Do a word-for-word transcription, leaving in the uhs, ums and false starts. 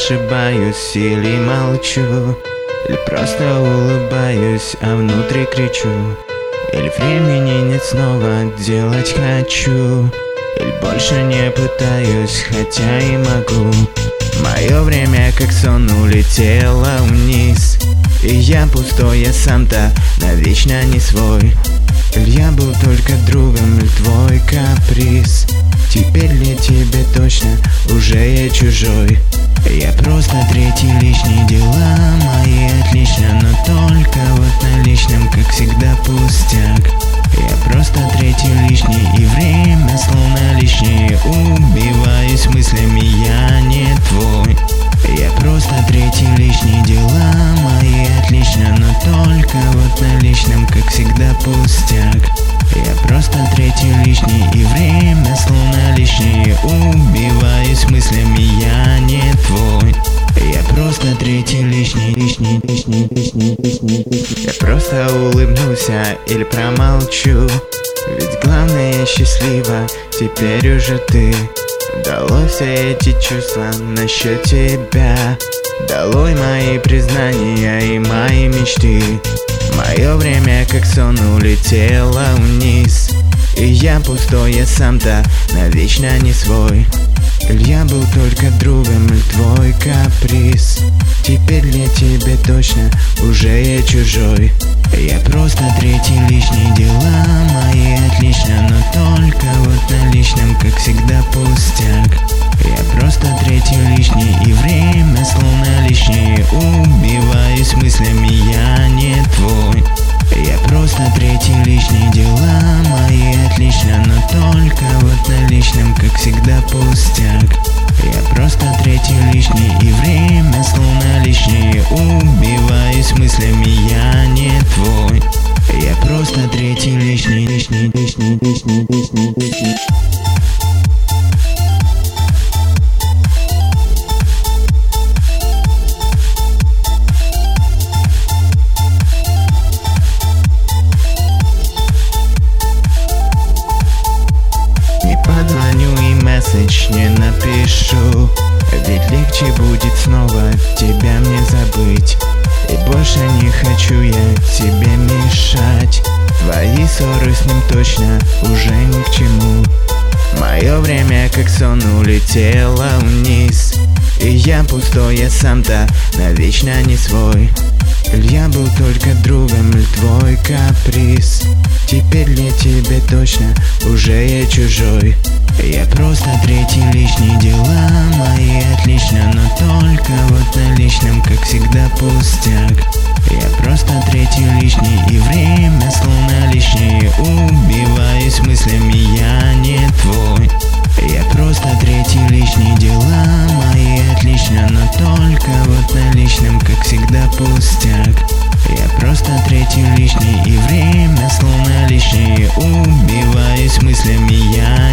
ошибаюсь или молчу, или просто улыбаюсь, а внутри кричу. Или времени нет, снова делать хочу, или больше не пытаюсь, хотя и могу. Мое время как сон улетело вниз, и я пустой, я сам-то навечно не свой. Или я был только другом, или твой каприз. Теперь ли тебе точно уже я чужой? Я просто третий лишний, дела мои отлично, но только вот на личном, как всегда, пустяк. Я просто третий лишний, и время словно лишнее. Убиваюсь мыслями, я не твой. Я просто третий лишний, дела мои отлично, но только вот на личном, как всегда, пустяк. Я просто третий лишний, и время словно лишнее. Убиваюсь мыслями, я не твой. Я просто третий лишний, лишний, лишний, лишний, лишний, лишний. Я просто улыбнусь или промолчу, ведь главное, я счастлива, теперь уже ты. Долой все эти чувства насчет тебя, долой мои признания и мои мечты. Мое время как сон улетело вниз, и я пустой, я сам-то навечно не свой. Или я был только другом, или твой каприз. Теперь ли тебе точно уже я чужой? Я просто третий лишний, дела мои отлично, но только вот на личном, как всегда, пустяк. Я просто третий лишний, и время словно лишнее. Убиваюсь мыслями, я не твой. Я просто третий лишний, дела мои отлично, но только вот на личном, как всегда, пустяк. Я просто третий лишний, и время словно лишнее. Убиваюсь мыслями, я не твой. Я просто третий лишний, лишний, лишний, лишний, лишний, лишний. Месседж не напишу, ведь легче будет снова тебя мне забыть. И больше не хочу я тебе мешать, твои ссоры с ним точно уже ни к чему. Мое время как сон улетело вниз, и я пустой, я сам-то навечно не свой. Или я был только другом, или твой каприз. Теперь ли тебе точно уже я чужой? Я просто третий лишний, дела мои отлично, но только вот на личном, как всегда, пустяк. Я просто третий лишний, и время словно лишнее. Убиваюсь мыслями, я не твой. Я просто третий лишний, дела мои отлично, но только вот на личном, как всегда, пустяк. Я просто третий лишний, и время словно лишнее. Убиваюсь мыслями, я